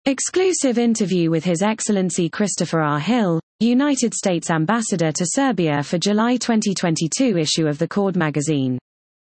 Exclusive interview with His Excellency Christopher R. Hill, United States Ambassador to Serbia for July 2022 issue of the Cord magazine.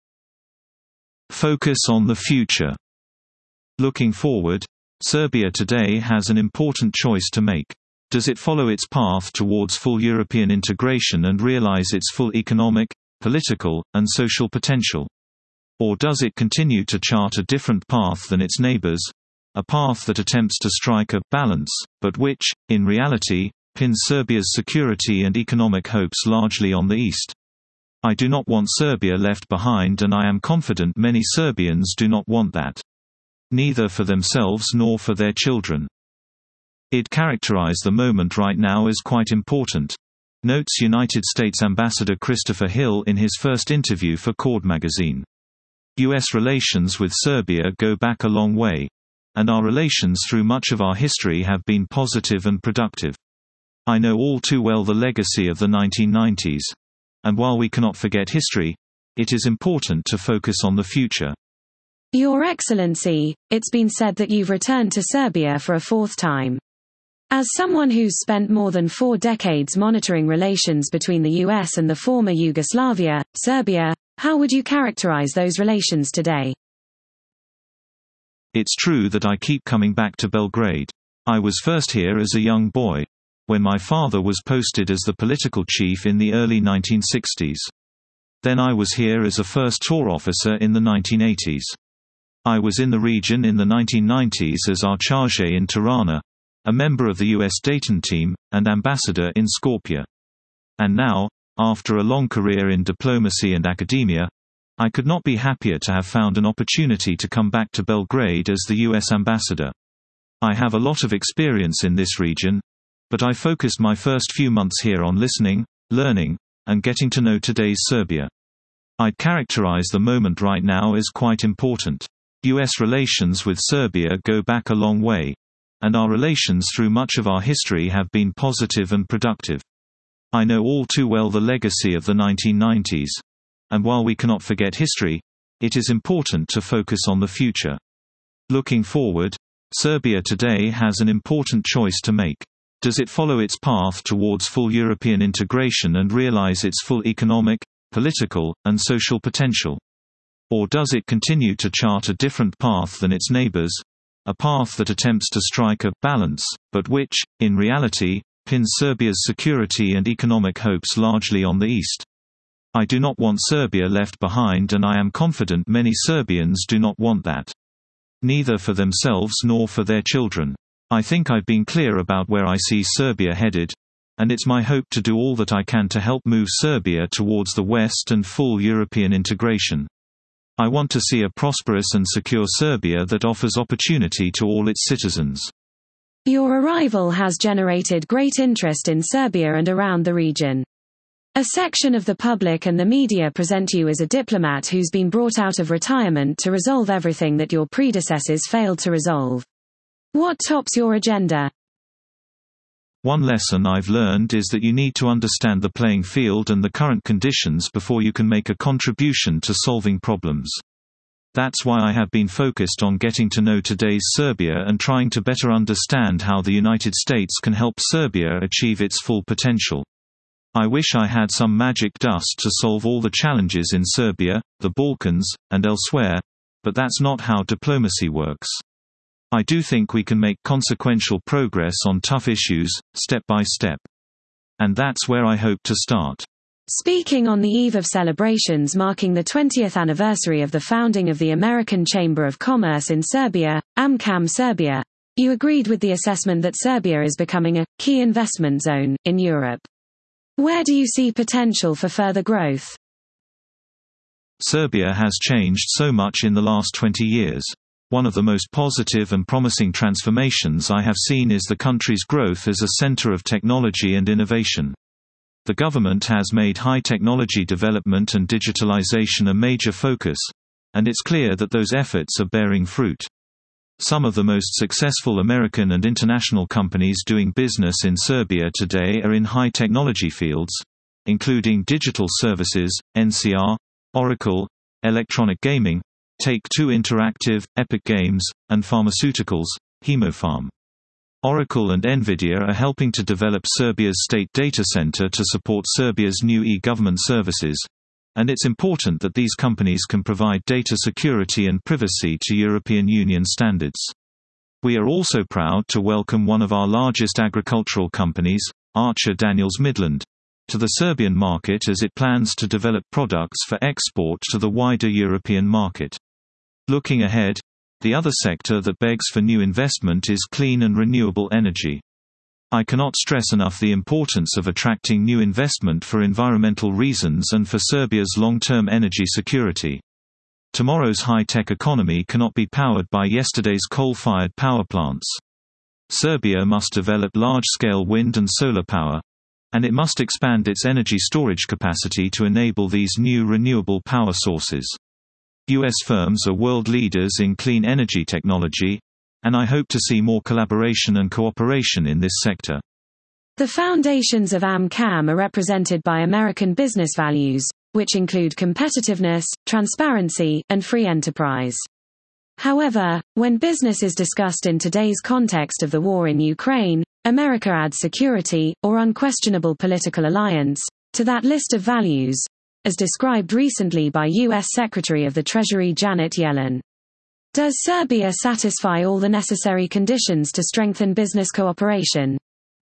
Focus on the future. Looking forward, Serbia today has an important choice to make. Does it follow its path towards full European integration and realize its full economic, political, and social potential? Or does it continue to chart a different path than its neighbors? A path that attempts to strike a balance, but which, in reality, pins Serbia's security and economic hopes largely on the east. I do not want Serbia left behind, and I am confident many Serbians do not want that. Neither for themselves nor for their children. I'd characterize the moment right now as quite important, notes United States Ambassador Christopher Hill in his first interview for Cord magazine. U.S. relations with Serbia go back a long way, and our relations through much of our history have been positive and productive. I know all too well the legacy of the 1990s. And while we cannot forget history, it is important to focus on the future. Your Excellency, it's been said that you've returned to Serbia for a fourth time. As someone who's spent more than 4 decades monitoring relations between the US and the former Yugoslavia, Serbia, how would you characterize those relations today? It's true that I keep coming back to Belgrade. I was first here as a young boy, when my father was posted as the political chief in the early 1960s. Then I was here as a first tour officer in the 1980s. I was in the region in the 1990s as Archarge in Tirana, a member of the US Dayton team, and ambassador in Skopje. And now, after a long career in diplomacy and academia, I could not be happier to have found an opportunity to come back to Belgrade as the U.S. ambassador. I have a lot of experience in this region, but I focused my first few months here on listening, learning, and getting to know today's Serbia. I'd characterize the moment right now as quite important. U.S. relations with Serbia go back a long way, and our relations through much of our history have been positive and productive. I know all too well the legacy of the 1990s. And while we cannot forget history, it is important to focus on the future. Looking forward, Serbia today has an important choice to make. Does it follow its path towards full European integration and realize its full economic, political, and social potential? Or does it continue to chart a different path than its neighbors, a path that attempts to strike a balance, but which, in reality, pins Serbia's security and economic hopes largely on the east? I do not want Serbia left behind, and I am confident many Serbians do not want that. Neither for themselves nor for their children. I think I've been clear about where I see Serbia headed, and it's my hope to do all that I can to help move Serbia towards the West and full European integration. I want to see a prosperous and secure Serbia that offers opportunity to all its citizens. Your arrival has generated great interest in Serbia and around the region. A section of the public and the media present you as a diplomat who's been brought out of retirement to resolve everything that your predecessors failed to resolve. What tops your agenda? One lesson I've learned is that you need to understand the playing field and the current conditions before you can make a contribution to solving problems. That's why I have been focused on getting to know today's Serbia and trying to better understand how the United States can help Serbia achieve its full potential. I wish I had some magic dust to solve all the challenges in Serbia, the Balkans, and elsewhere, but that's not how diplomacy works. I do think we can make consequential progress on tough issues, step by step. And that's where I hope to start. Speaking on the eve of celebrations marking the 20th anniversary of the founding of the American Chamber of Commerce in Serbia, AmCham Serbia, you agreed with the assessment that Serbia is becoming a key investment zone in Europe. Where do you see potential for further growth? Serbia has changed so much in the last 20 years. One of the most positive and promising transformations I have seen is the country's growth as a center of technology and innovation. The government has made high technology development and digitalization a major focus, and it's clear that those efforts are bearing fruit. Some of the most successful American and international companies doing business in Serbia today are in high technology fields, including digital services, NCR, Oracle, electronic gaming, Take-Two Interactive, Epic Games, and pharmaceuticals, Hemopharm. Oracle and Nvidia are helping to develop Serbia's state data center to support Serbia's new e-government services, and it's important that these companies can provide data security and privacy to European Union standards. We are also proud to welcome one of our largest agricultural companies, Archer Daniels Midland, to the Serbian market as it plans to develop products for export to the wider European market. Looking ahead, the other sector that begs for new investment is clean and renewable energy. I cannot stress enough the importance of attracting new investment for environmental reasons and for Serbia's long-term energy security. Tomorrow's high-tech economy cannot be powered by yesterday's coal-fired power plants. Serbia must develop large-scale wind and solar power, and it must expand its energy storage capacity to enable these new renewable power sources. U.S. firms are world leaders in clean energy technology, and I hope to see more collaboration and cooperation in this sector. The foundations of AMCAM are represented by American business values, which include competitiveness, transparency, and free enterprise. However, when business is discussed in today's context of the war in Ukraine, America adds security, or unquestionable political alliance, to that list of values, as described recently by U.S. Secretary of the Treasury Janet Yellen. Does Serbia satisfy all the necessary conditions to strengthen business cooperation?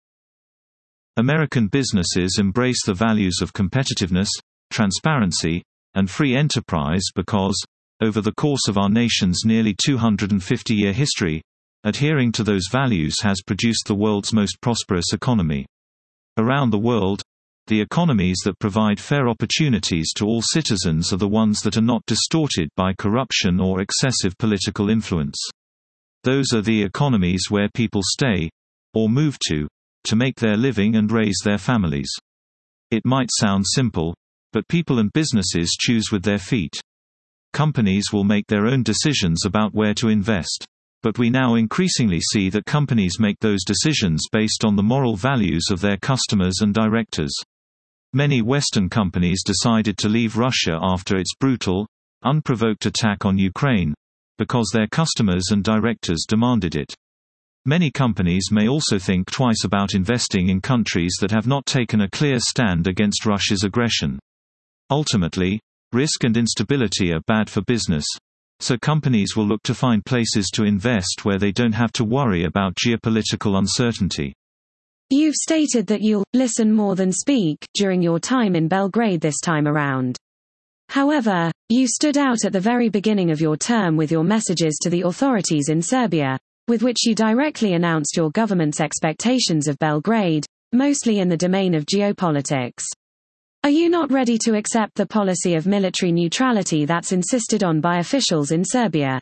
American businesses embrace the values of competitiveness, transparency, and free enterprise because, over the course of our nation's nearly 250-year history, adhering to those values has produced the world's most prosperous economy. Around the world, the economies that provide fair opportunities to all citizens are the ones that are not distorted by corruption or excessive political influence. Those are the economies where people stay, or move to make their living and raise their families. It might sound simple, but people and businesses choose with their feet. Companies will make their own decisions about where to invest. But we now increasingly see that companies make those decisions based on the moral values of their customers and directors. Many Western companies decided to leave Russia after its brutal, unprovoked attack on Ukraine, because their customers and directors demanded it. Many companies may also think twice about investing in countries that have not taken a clear stand against Russia's aggression. Ultimately, risk and instability are bad for business, so companies will look to find places to invest where they don't have to worry about geopolitical uncertainty. You've stated that you'll listen more than speak during your time in Belgrade this time around. However, you stood out at the very beginning of your term with your messages to the authorities in Serbia, with which you directly announced your government's expectations of Belgrade, mostly in the domain of geopolitics. Are you not ready to accept the policy of military neutrality that's insisted on by officials in Serbia?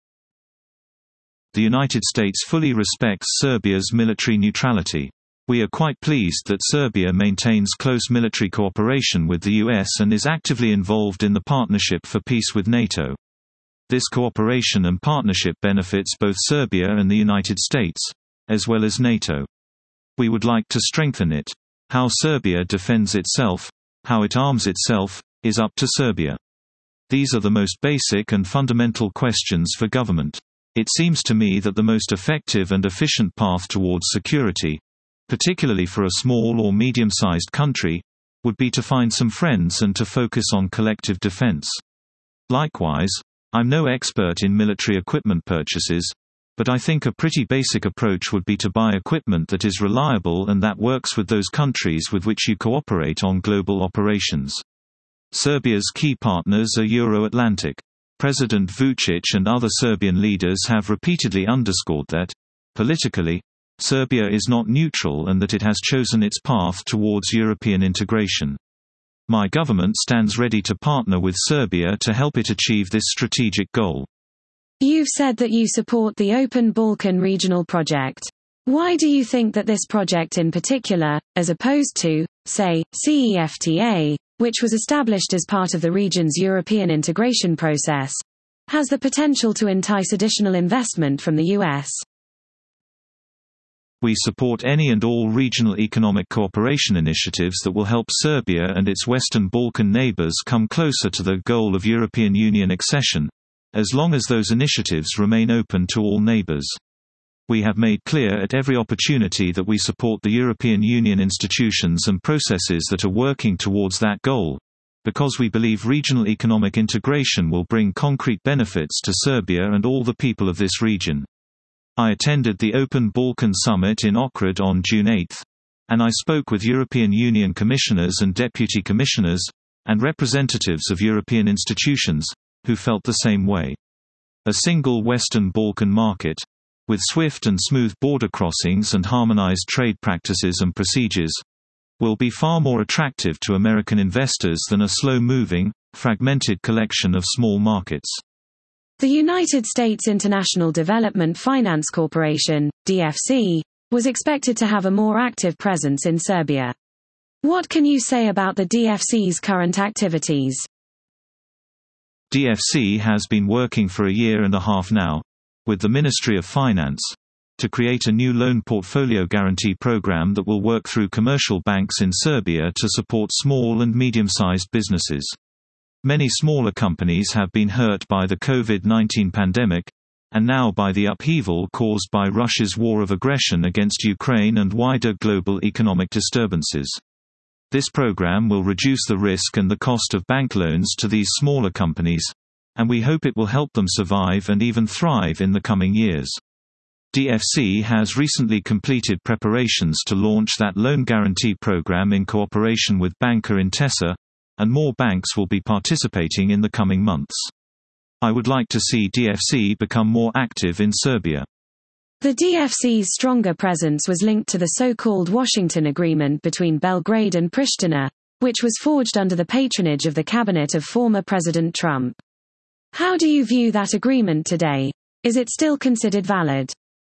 The United States fully respects Serbia's military neutrality. We are quite pleased that Serbia maintains close military cooperation with the U.S. and is actively involved in the Partnership for Peace with NATO. This cooperation and partnership benefits both Serbia and the United States, as well as NATO. We would like to strengthen it. How Serbia defends itself, how it arms itself, is up to Serbia. These are the most basic and fundamental questions for government. It seems to me that the most effective and efficient path towards security, particularly for a small or medium-sized country, would be to find some friends and to focus on collective defense. Likewise, I'm no expert in military equipment purchases, but I think a pretty basic approach would be to buy equipment that is reliable and that works with those countries with which you cooperate on global operations. Serbia's key partners are Euro-Atlantic. President Vučić and other Serbian leaders have repeatedly underscored that, politically, Serbia is not neutral and that it has chosen its path towards European integration. My government stands ready to partner with Serbia to help it achieve this strategic goal. You've said that you support the Open Balkan Regional Project. Why do you think that this project in particular, as opposed to, say, CEFTA, which was established as part of the region's European integration process, has the potential to entice additional investment from the U.S.? We support any and all regional economic cooperation initiatives that will help Serbia and its Western Balkan neighbors come closer to the goal of European Union accession, as long as those initiatives remain open to all neighbors. We have made clear at every opportunity that we support the European Union institutions and processes that are working towards that goal, because we believe regional economic integration will bring concrete benefits to Serbia and all the people of this region. I attended the Open Balkan Summit in Ohrid on June 8, and I spoke with European Union commissioners and deputy commissioners, and representatives of European institutions, who felt the same way. A single Western Balkan market, with swift and smooth border crossings and harmonized trade practices and procedures, will be far more attractive to American investors than a slow-moving, fragmented collection of small markets. The United States International Development Finance Corporation, DFC, was expected to have a more active presence in Serbia. What can you say about the DFC's current activities? DFC has been working for a year and a half now, with the Ministry of Finance, to create a new loan portfolio guarantee program that will work through commercial banks in Serbia to support small and medium-sized businesses. Many smaller companies have been hurt by the COVID-19 pandemic, and now by the upheaval caused by Russia's war of aggression against Ukraine and wider global economic disturbances. This program will reduce the risk and the cost of bank loans to these smaller companies, and we hope it will help them survive and even thrive in the coming years. DFC has recently completed preparations to launch that loan guarantee program in cooperation with Banca Intesa, and more banks will be participating in the coming months. I would like to see DFC become more active in Serbia. The DFC's stronger presence was linked to the so-called Washington Agreement between Belgrade and Pristina, which was forged under the patronage of the cabinet of former President Trump. How do you view that agreement today? Is it still considered valid?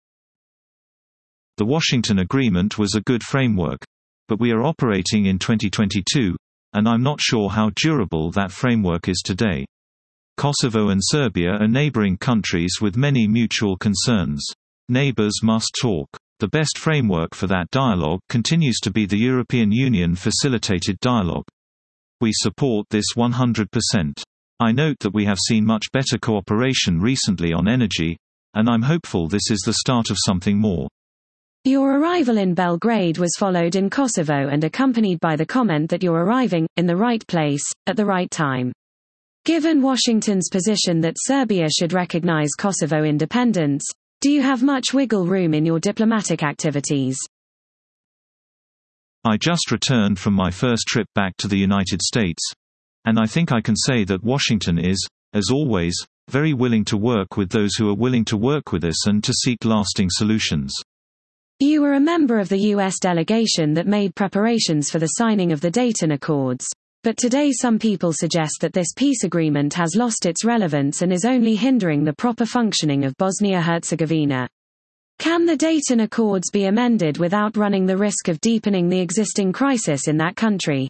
The Washington Agreement was a good framework, but we are operating in 2022, and I'm not sure how durable that framework is today. Kosovo and Serbia are neighboring countries with many mutual concerns. Neighbors must talk. The best framework for that dialogue continues to be the European Union facilitated dialogue. We support this 100%. I note that we have seen much better cooperation recently on energy, and I'm hopeful this is the start of something more. Your arrival in Belgrade was followed in Kosovo and accompanied by the comment that you're arriving in the right place, at the right time. Given Washington's position that Serbia should recognize Kosovo independence, do you have much wiggle room in your diplomatic activities? I just returned from my first trip back to the United States, and I think I can say that Washington is, as always, very willing to work with those who are willing to work with us and to seek lasting solutions. You were a member of the U.S. delegation that made preparations for the signing of the Dayton Accords, but today some people suggest that this peace agreement has lost its relevance and is only hindering the proper functioning of Bosnia-Herzegovina. Can the Dayton Accords be amended without running the risk of deepening the existing crisis in that country?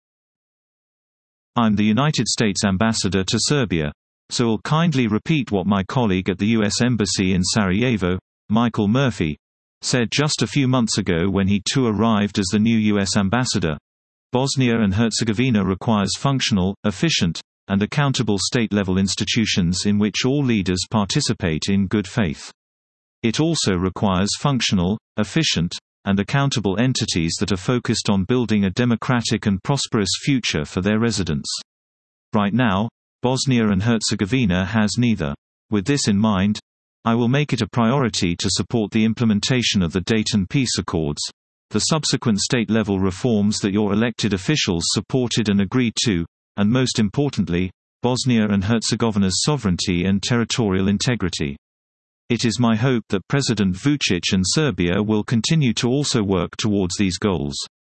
I'm the United States Ambassador to Serbia, so I'll kindly repeat what my colleague at the U.S. Embassy in Sarajevo, Michael Murphy, said just a few months ago when he too arrived as the new U.S. Ambassador. Bosnia and Herzegovina requires functional, efficient, and accountable state-level institutions in which all leaders participate in good faith. It also requires functional, efficient, and accountable entities that are focused on building a democratic and prosperous future for their residents. Right now, Bosnia and Herzegovina has neither. With this in mind, I will make it a priority to support the implementation of the Dayton Peace Accords, the subsequent state-level reforms that your elected officials supported and agreed to, and most importantly, Bosnia and Herzegovina's sovereignty and territorial integrity. It is my hope that President Vučić and Serbia will continue to also work towards these goals.